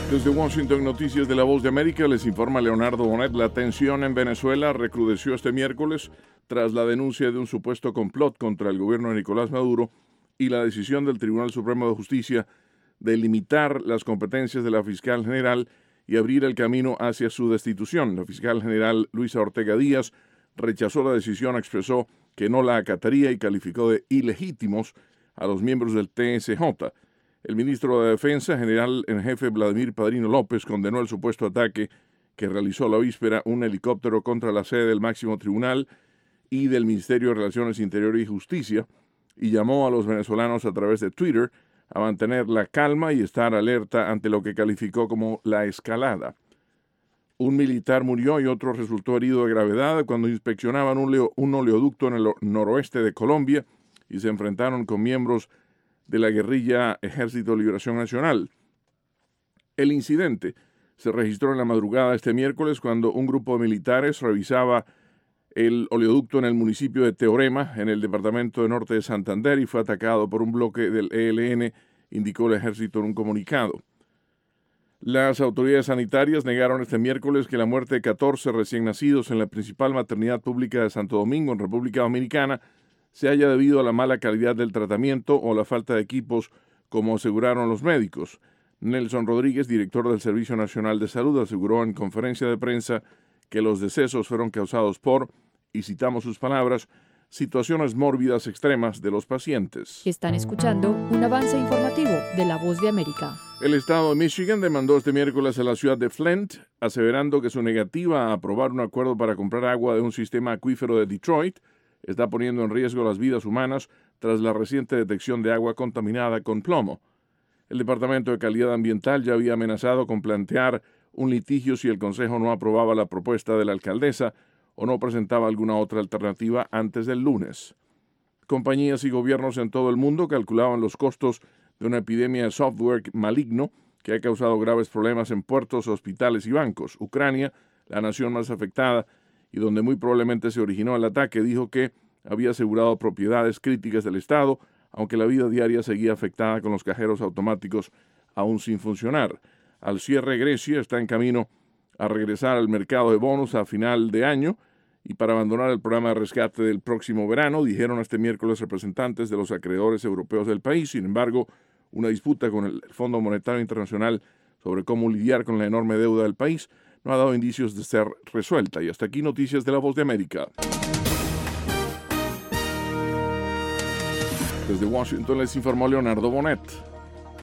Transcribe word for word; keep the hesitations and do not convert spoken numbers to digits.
Desde Washington, Noticias de la Voz de América, les informa Leonardo Bonet. La tensión en Venezuela recrudeció este miércoles tras la denuncia de un supuesto complot contra el gobierno de Nicolás Maduro y la decisión del Tribunal Supremo de Justicia de limitar las competencias de la fiscal general y abrir el camino hacia su destitución. La fiscal general Luisa Ortega Díaz rechazó la decisión, expresó que no la acataría y calificó de ilegítimos a los miembros del T S J. El ministro de Defensa, general en jefe Vladimir Padrino López, condenó el supuesto ataque que realizó la víspera un helicóptero contra la sede del máximo tribunal y del Ministerio de Relaciones Interiores y Justicia y llamó a los venezolanos a través de Twitter a mantener la calma y estar alerta ante lo que calificó como la escalada. Un militar murió y otro resultó herido de gravedad cuando inspeccionaban un, leo, un oleoducto en el noroeste de Colombia y se enfrentaron con miembros de la guerrilla Ejército de Liberación Nacional. El incidente se registró en la madrugada este miércoles cuando un grupo de militares revisaba el oleoducto en el municipio de Teorema, en el departamento de Norte de Santander, y fue atacado por un bloque del E L N, indicó el ejército en un comunicado. Las autoridades sanitarias negaron este miércoles que la muerte de catorce recién nacidos en la principal maternidad pública de Santo Domingo, en República Dominicana, se haya debido a la mala calidad del tratamiento o la falta de equipos, como aseguraron los médicos. Nelson Rodríguez, director del Servicio Nacional de Salud, aseguró en conferencia de prensa que los decesos fueron causados por, y citamos sus palabras, situaciones mórbidas extremas de los pacientes. Están escuchando un avance informativo de La Voz de América. El estado de Michigan demandó este miércoles a la ciudad de Flint, aseverando que su negativa a aprobar un acuerdo para comprar agua de un sistema acuífero de Detroit está poniendo en riesgo las vidas humanas tras la reciente detección de agua contaminada con plomo. El Departamento de Calidad Ambiental ya había amenazado con plantear un litigio si el Consejo no aprobaba la propuesta de la alcaldesa o no presentaba alguna otra alternativa antes del lunes. Compañías y gobiernos en todo el mundo calculaban los costos de una epidemia de software maligno que ha causado graves problemas en puertos, hospitales y bancos. Ucrania, la nación más afectada y donde muy probablemente se originó el ataque, dijo que había asegurado propiedades críticas del Estado, aunque la vida diaria seguía afectada con los cajeros automáticos aún sin funcionar. Al cierre, Grecia está en camino a regresar al mercado de bonos a final de año y para abandonar el programa de rescate del próximo verano, dijeron este miércoles representantes de los acreedores europeos del país. Sin embargo, una disputa con el Fondo Monetario Internacional sobre cómo lidiar con la enorme deuda del país no ha dado indicios de ser resuelta. Y hasta aquí Noticias de la Voz de América. Desde Washington les informó Leonardo Bonet.